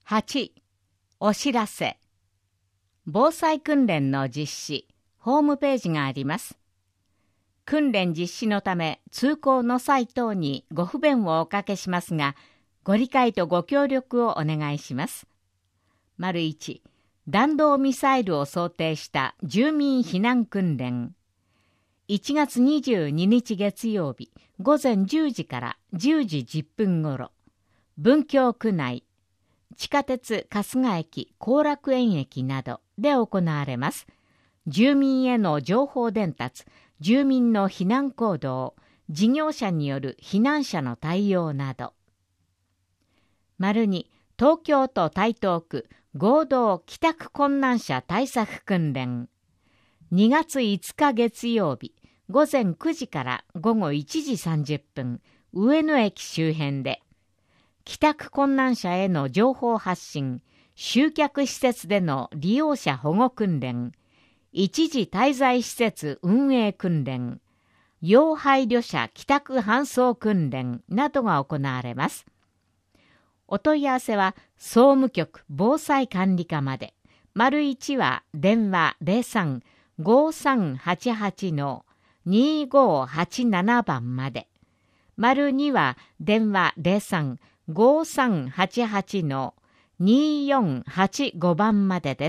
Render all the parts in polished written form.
8. お知らせ。防災訓練の実施、ホームページがあります。訓練実施のため、通行の際等にご不便をおかけしますが、ご理解とご協力をお願いします。1. 弾道ミサイルを想定した住民避難訓練。1月22日月曜日、午前10時から10時10分ごろ、文京区内、地下鉄春日駅、後楽園駅などで行われます。住民への情報伝達、住民の避難行動、事業者による避難者の対応など。2. 東京都台東区合同帰宅困難者対策訓練。2月5日月曜日、午前9時から午後1時30分、上野駅周辺で、帰宅困難者への情報発信、集客施設での利用者保護訓練、一時滞在施設運営訓練、要配慮者帰宅搬送訓練などが行われます。お問い合わせは総務局防災管理課まで。1は電話03-5388-2587番まで。2は電話03-5388-2485番までです。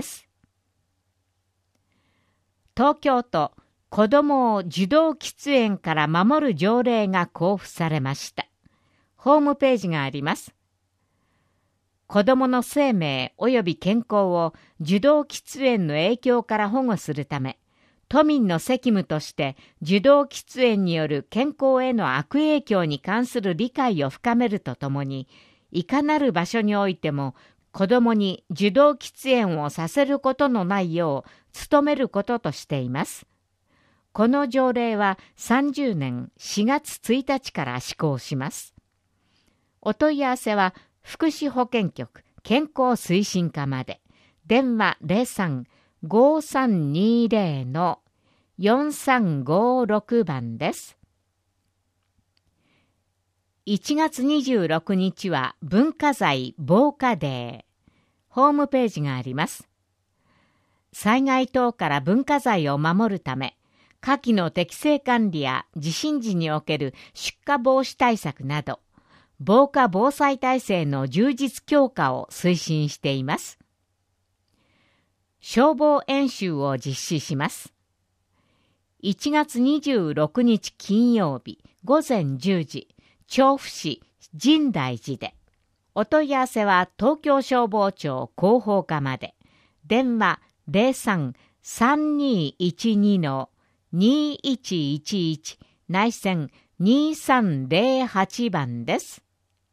東京都子どもを受動喫煙から守る条例が公布されました。ホームページがあります。子どもの生命及び健康を受動喫煙の影響から保護するため、都民の責務として受動喫煙による健康への悪影響に関する理解を深めるとともに、いかなる場所においても子どもに受動喫煙をさせることのないよう努めることとしています。この条例は30年4月1日から施行します。お問い合わせは福祉保健局健康推進課まで。電話03-5320-4356番です。1月26日は文化財防火デー。ホームページがあります。災害等から文化財を守るため、火器の適正管理や地震時における出火防止対策など、防火防災体制の充実強化を推進しています。消防演習を実施します。1月26日金曜日午前10時、調布市深大寺で。お問い合わせは東京消防庁広報課まで。電話03-3212-2111内線2308番です。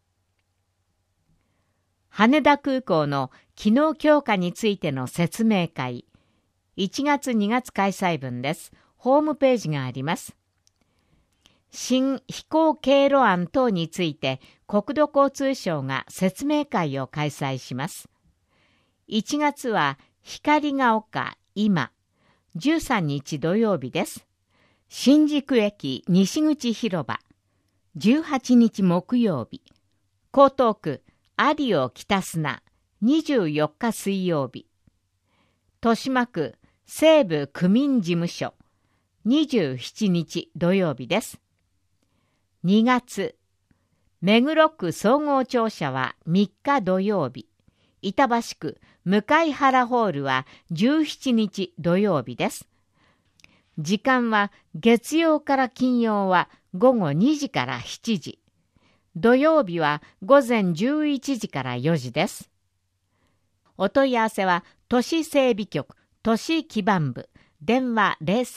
羽田空港の機能強化についての説明会。1月2月開催分です。ホームページがあります。新飛行経路案等について国土交通省が説明会を開催します。1月は光が丘今、13日土曜日です。新宿駅西口広場、18日木曜日。江東区有オ北砂、24日水曜日。豊島区西部区民事務所、27日土曜日です。2月、目黒区総合庁舎は3日土曜日。板橋区向原ホールは17日土曜日です。時間は月曜から金曜は午後2時から7時。土曜日は午前11時から4時です。お問い合わせは都市整備局都市基盤部電話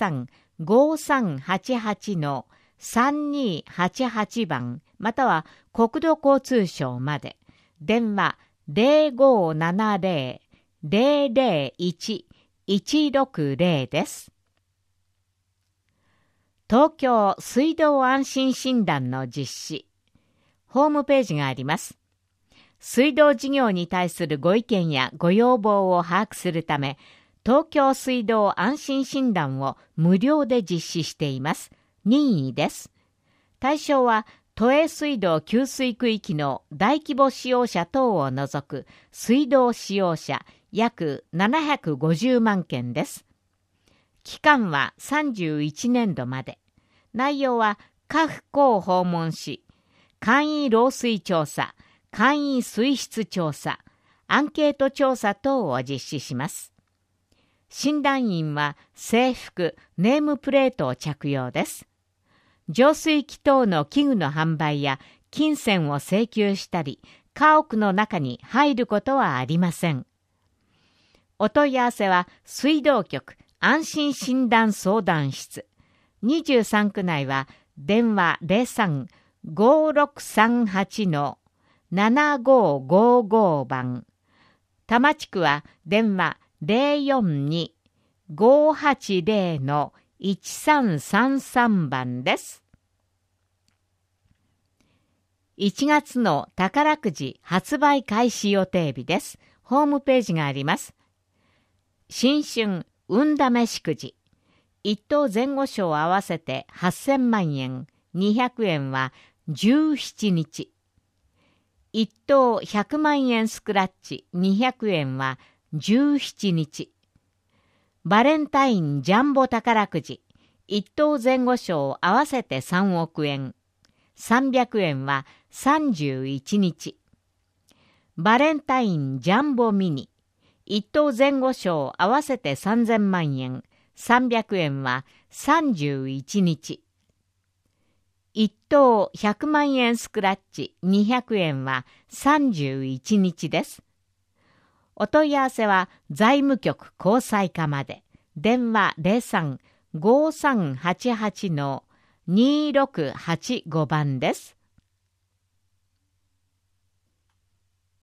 03-5388-3288番または国土交通省まで。電話0570-001-160です。東京水道安心診断の実施。ホームページがあります。水道事業に対するご意見やご要望を把握するため、東京水道安心診断を無料で実施しています。任意です。対象は都営水道給水区域の大規模使用者等を除く水道使用者約750万件です。期間は31年度まで。内容は各校を訪問し、簡易漏水調査、簡易水質調査、アンケート調査等を実施します。診断員は制服、ネームプレートを着用です。浄水器等の器具の販売や金銭を請求したり、家屋の中に入ることはありません。お問い合わせは水道局安心診断相談室。23区内は電話 03-5638-7555 番。多摩地区は電話 042-580-1333 番です。1月の宝くじ発売開始予定日です。ホームページがあります。新春運試しくじ。1等前後賞合わせて8000万円、200円は17日。1等100万円スクラッチ、200円は17日。バレンタインジャンボ宝くじ。1等前後賞合わせて3億円。300円は31日。バレンタインジャンボミニ。1等前後賞合わせて3000万円。300円は31日。1等100万円スクラッチ200円は31日です。お問い合わせは財務局交際課まで。電話 03-5388-2685 番です。